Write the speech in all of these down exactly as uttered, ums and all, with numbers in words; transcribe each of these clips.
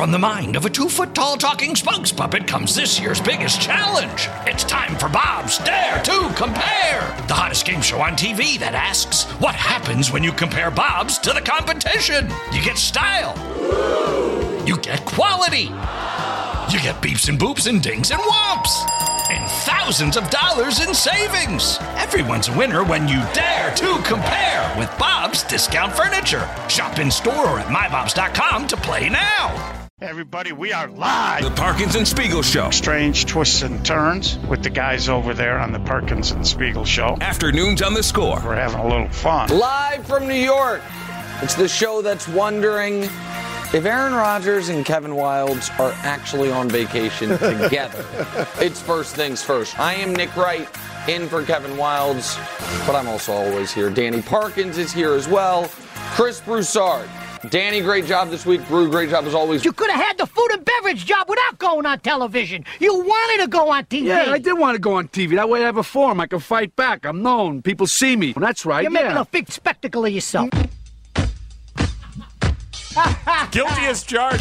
From the mind of a two-foot-tall talking spokes puppet comes this year's biggest challenge. It's time for Bob's Dare to Compare, the hottest game show on T V that asks, what happens when you compare Bob's to the competition? You get style. You get quality. You get beeps and boops and dings and whomps. And thousands of dollars in savings. Everyone's a winner when you dare to compare with Bob's Discount Furniture. Shop in store or at my bobs dot com to play now. Hey everybody, we are live. The Parkins and Spiegel Show. Strange twists and turns with the guys over there on the Parkins and Spiegel Show. Afternoons on the Score. We're having a little fun. Live from New York. It's the show that's wondering if Aaron Rodgers and Kevin Wildes are actually on vacation together. It's First Things First. I am Nick Wright, in for Kevin Wildes, but I'm also always here. Danny Parkins is here as well. Chris Broussard. Danny, great job this week. Brew, great job as always. You could have had the food and beverage job without going on television. You wanted to go on T V. Yeah, I did want to go on T V. That way I have a forum. I can fight back. I'm known. People see me. Well, that's right, You're yeah. making a big spectacle of yourself. Guilty as charged.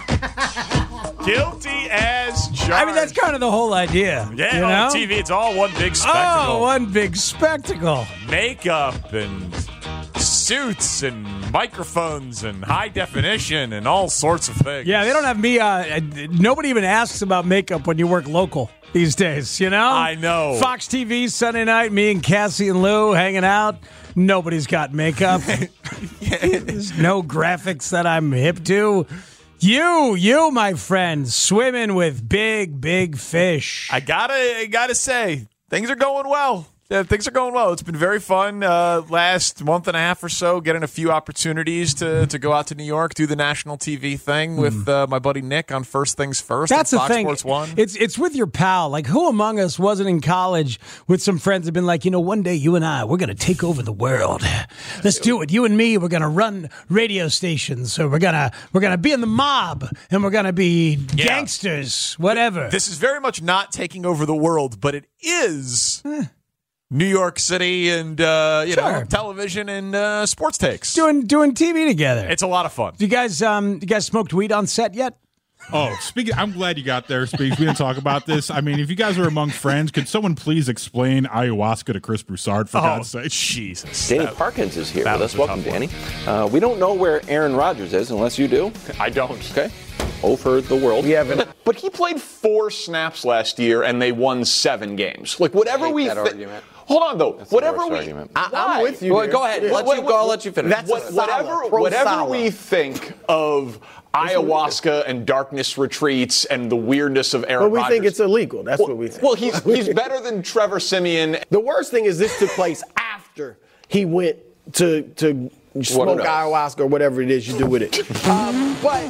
Guilty as charged. I mean, that's kind of the whole idea. Yeah, you on know? T V, it's all one big spectacle. Oh, one big spectacle. Makeup and suits and microphones and high definition and all sorts of things. Yeah, they don't have me. Uh, nobody even asks about makeup when you work local these days, you know? I know. Fox T V, Sunday night, me and Cassie and Lou hanging out. Nobody's got makeup. There's no graphics that I'm hip to. You, you, my friend, swimming with big, big fish. I gotta, I gotta say, things are going well. Yeah, things are going well. It's been very fun uh, last month and a half or so, getting a few opportunities to, to go out to New York, do the national T V thing with uh, my buddy Nick on First Things First. That's the Fox thing. Sports One. It's it's with your pal. Like, who among us wasn't in college with some friends have been like, you know, one day you and I, we're going to take over the world. Let's do it. You and me, we're going to run radio stations. So we're gonna we're gonna be in the mob, and we're going to be Yeah. gangsters. Whatever. This is very much not taking over the world, but it is New York City and uh, you Sure. know television and uh, sports takes. doing doing T V together. It's a lot of fun. Do you guys um you guys smoked weed on set yet? Oh, speaking, I'm glad you got there, Speaks. We didn't talk about this. I mean, if you guys are among friends, could someone please explain ayahuasca to Chris Broussard, for Oh, God's sake? Jesus. Danny That- Parkins is here that with was us. a Welcome, tough one. Danny. Uh, we don't know where Aaron Rodgers is unless you do. I don't. Okay. Over the world. We haven't. But he played four snaps last year, and they won seven games. Like whatever I hate we. that thi- argument. Hold on, though. That's the whatever worst we. argument. I, I'm Why? with you. Well, go ahead. Let you go. I'll let you finish. That's what, whatever. Whatever we think of ayahuasca and darkness retreats and the weirdness of Aaron But we Rodgers. think it's illegal. That's well, what we think. Well, he's he's better than Trevor Siemian. The worst thing is this took place after he went to to smoke else? ayahuasca or whatever it is you do with it. um, but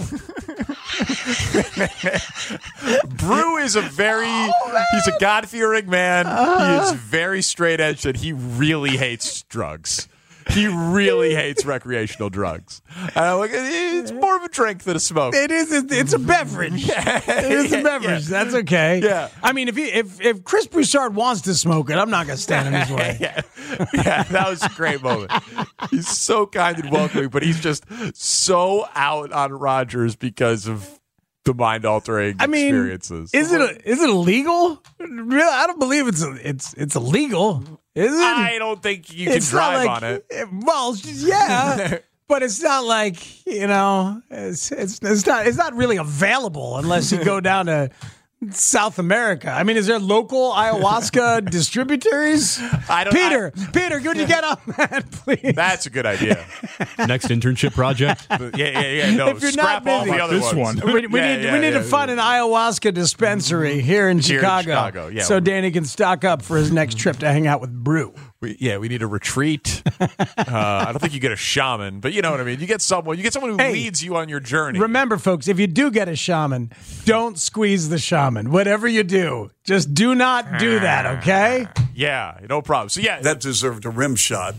Brew is a very, Oh, he's a God-fearing man. Uh-huh. He is very straight edge and he really hates drugs. He really hates recreational drugs. And I'm like, it's more of a drink than a smoke. It is. It's a beverage. Yeah. It is a beverage. Yeah. That's okay. Yeah. I mean, if he, if if Chris Broussard wants to smoke it, I'm not going to stand in his way. yeah. yeah, that was a great moment. He's so kind and welcoming, but he's just so out on Rodgers because of the mind-altering I mean, experiences. is it is it illegal? Really, I don't believe it's it's it's illegal. Is it? I don't think you can It's not drive like- on it. Well, yeah, but it's not like, you know, it's it's it's not it's not really available unless you go down to South America. I mean, is there local ayahuasca distributors? I don't. Peter, Peter, could you get on that, please? That's a good idea. Next internship project. yeah, yeah, yeah. No, If you're scrap not all busy. the other This ones. one. We, we Yeah, need yeah, we need yeah, to find an ayahuasca dispensary here in Here in Chicago, Chicago, yeah. so Danny can stock up for his next trip to hang out with Brew. We, yeah, we need a retreat. uh, I don't think you get a shaman, but you know what I mean. You get someone. You get someone who Hey, leads you on your journey. Remember, folks, if you do get a shaman, don't squeeze the shaman. Whatever you do, just do not do that, okay? Yeah, no problem. So yeah, That deserved a rim shot, but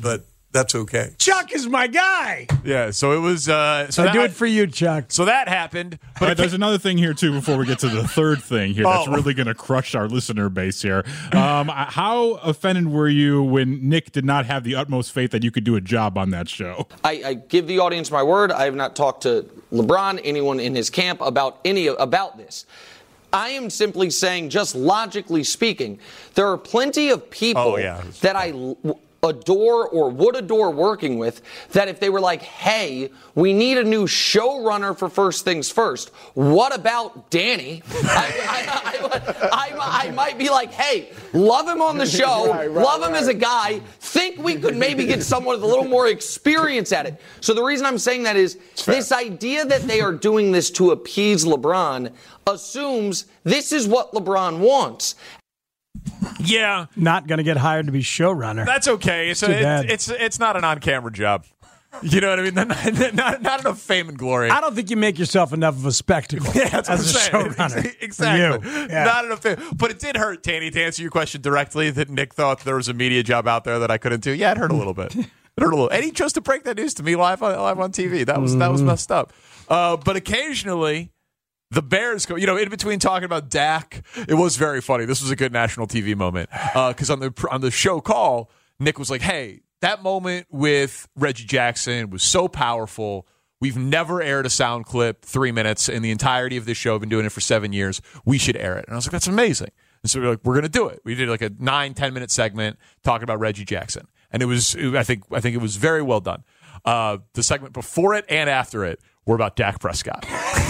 That's okay. Chuck is my guy. Yeah, so it was. Uh, so I that, do it for you, Chuck. So that happened. But All right, there's another thing here, too, before we get to the third thing here. That's Oh. really going to crush our listener base here. Um, how offended were you when Nick did not have the utmost faith that you could do a job on that show? I, I give the audience my word. I have not talked to LeBron, anyone in his camp, about any about this. I am simply saying, just logically speaking, there are plenty of people Oh, yeah. that I l- adore or would adore working with that if they were like, hey, we need a new showrunner for First Things First, what about Danny? I, I, I, I, I might be like, hey, love him on the show, Right, right, love him right. as a guy, think we could maybe get someone with a little more experience at it. So the reason I'm saying that is this idea that they are doing this to appease LeBron assumes this is what LeBron wants. Yeah, Not going to get hired to be showrunner. that's okay. So Too it, bad. it's it's not an on-camera job. You know what I mean? Not, not, not enough fame and glory. I don't think you make yourself enough of a spectacle Yeah, that's what as a I'm saying. showrunner. Exactly. You. Yeah. Not enough fame. But it did hurt, Tanny, to answer your question directly, that Nick thought there was a media job out there that I couldn't do. Yeah, it hurt a little bit. It hurt a little. And he chose to break that news to me live on, live on T V. That was that was messed up. Uh, but occasionally, the Bears go, you know, in between talking about Dak, it was very funny. This was a good national T V moment. Because on the on the show call, Nick was like, hey, that moment with Reggie Jackson was so powerful. We've never aired a sound clip three minutes in the entirety of this show. I've been doing it for seven years. We should air it. And I was like, that's amazing. And so we we're like, we're going to do it. We did like a nine, ten minute segment talking about Reggie Jackson. And it was, I think, I think it was very well done. Uh, the segment before it and after it were about Dak Prescott.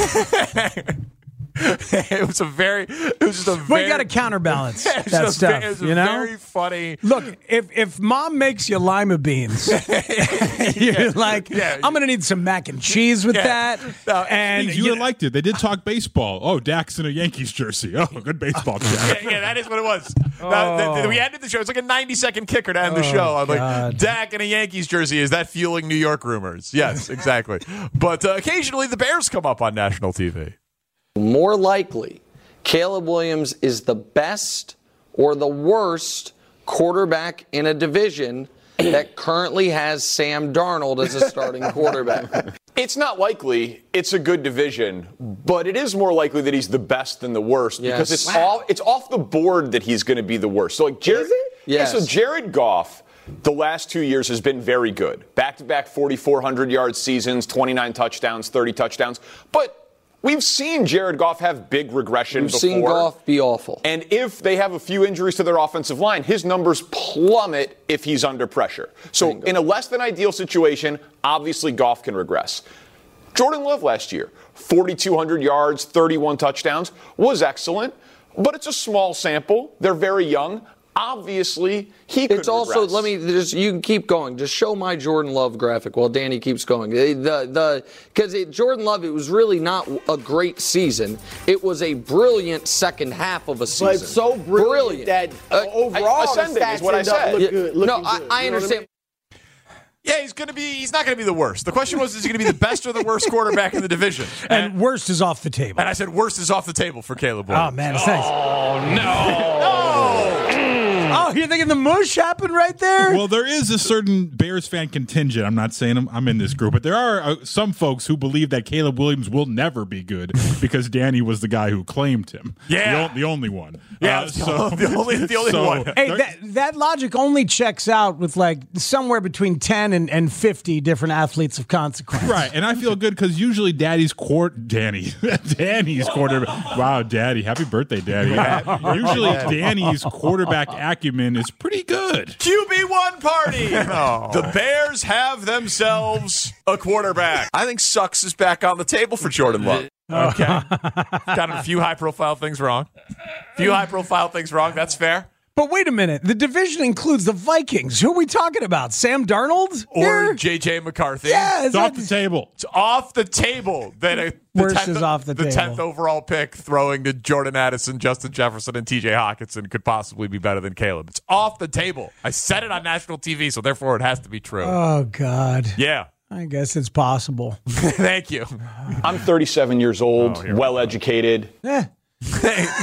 It was a very, it was just a very. We got to counterbalance it was that a stuff, ve- it was you a know? very funny. Look, if if mom makes you lima beans, you're like, Yeah. I'm going to need some mac and cheese with Yeah. that. No, and you you would have liked it. They did talk baseball. Oh, Dak's in a Yankees jersey. Oh, good baseball chat. Yeah, yeah, that is what it was. Now, th- th- we ended the show. It's like a ninety second kicker to end the show. I'm God. like, Dak in a Yankees jersey, is that fueling New York rumors? Yes, exactly. But uh, occasionally the Bears come up on national T V. More likely, Caleb Williams is the best or the worst quarterback in a division that currently has Sam Darnold as a starting quarterback. It's not likely. It's a good division, but it is more likely that he's the best than the worst because Yes. it's off. It's off the board that he's going to be the worst. So like Jared, Is it? yeah, Yes. so Jared Goff, the last two years has been very good. Back-to-back forty-four hundred yard seasons, twenty-nine touchdowns, thirty touchdowns. But we've seen Jared Goff have big regression We've before. seen Goff be awful. And if they have a few injuries to their offensive line, his numbers plummet if he's under pressure. So in a less than ideal situation, obviously Goff can regress. Jordan Love last year, forty-two hundred yards, thirty-one touchdowns, was excellent, but it's a small sample. They're very young. Obviously, he could It's also, regress. let me just, you can keep going. Just show my Jordan Love graphic while Danny keeps going. The, the, because Jordan Love, it was really not a great season. It was a brilliant second half of a season. But so brilliant, that uh, overall the ascending stats is what I end up said. look Yeah, good, no, looking I, good. I You know what understand. Yeah, he's going to be. He's not going to be the worst. The question was, is he going to be the best or the worst quarterback in the division? and worst is off the table. And I said, worst is off the table for Caleb Williams. Oh man, it's nice. Oh, no. Oh, you're thinking the mush happened right there? Well, there is a certain Bears fan contingent. I'm not saying I'm, I'm in this group, but there are uh, some folks who believe that Caleb Williams will never be good because Danny was the guy who claimed him. Yeah. the, o- the only one. Yeah, Uh, it's the- the only- the only so one. Hey, there- that, that logic only checks out with like somewhere between ten and, and fifty different athletes of consequence. Right, and I feel good because usually Daddy's court, Danny, Danny's quarterback. Wow, Daddy, happy birthday, Daddy. Usually Danny's quarterback acumen is pretty good. Q B one party. The Bears have themselves a quarterback. I think Sucks is back on the table for Jordan Love. Okay. Got a few high-profile things wrong. A few high-profile things wrong. That's fair. But wait a minute. The division includes the Vikings. Who are we talking about? Sam Darnold? Or Here? J J McCarthy. Yeah, It's off the table. It's off the table. That a, the Worst tenth, is off the table. tenth overall pick throwing to Jordan Addison, Justin Jefferson, and T J Hawkinson could possibly be better than Caleb. It's off the table. I said it on national T V, so therefore it has to be true. Oh, God. Yeah. I guess it's possible. Thank you. I'm thirty-seven years old, Oh, here we well educated. Eh.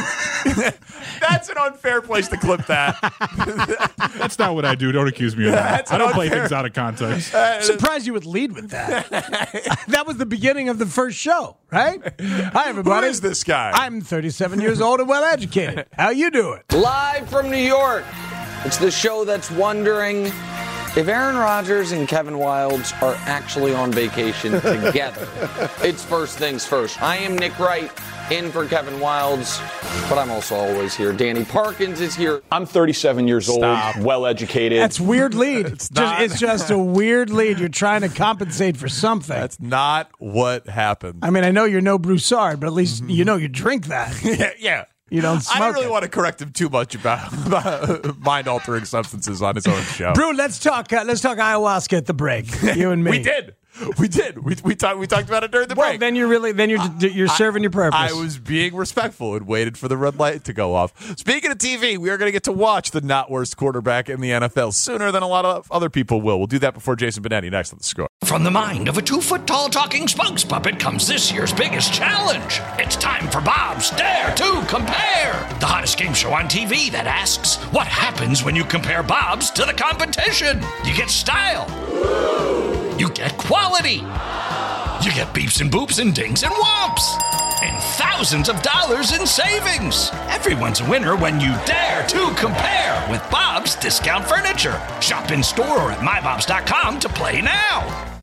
That's an unfair place to clip that. That's not what I do. Don't accuse me of that. That's I don't play unfair. things out of context. I'm surprised you would lead with that. That was the beginning of the first show, right? Hi, everybody. Who is this guy? I'm thirty-seven years old and well-educated. How you doing? Live from New York, it's the show that's wondering if Aaron Rodgers and Kevin Wildes are actually on vacation together. It's first things first. I am Nick Wright, in for Kevin Wildes, but I'm also always here. Danny Parkins is here. I'm thirty-seven years Stop. old, well-educated. That's weird lead. It's Just- not. it's just a weird lead. You're trying to compensate for something. That's not what happened. I mean, I know you're no Broussard, but at least you know you drink that. yeah, yeah. You don't I smoke don't really it. want to correct him too much about, about mind-altering substances on his own show. Brew, let's talk. Uh, let's talk ayahuasca at the break. You and me. We did. We did. We we talked. We talked about it during the Well, break. then you're really then you're you're serving your purpose. I was being respectful and waited for the red light to go off. Speaking of T V, we are going to get to watch the not worst quarterback in the N F L sooner than a lot of other people will. We'll do that before Jason Benetti next on The Score. From the mind of a two-foot-tall talking spokes puppet comes this year's biggest challenge. It's time for Bob's Dare to Compare, the hottest game show on T V that asks, what happens when you compare Bob's to the competition? You get style. You get quality. You get beeps and boops and dings and whomps. And thousands of dollars in savings. Everyone's a winner when you dare to compare with Bob's Discount Furniture. Shop in store or at my bobs dot com to play now.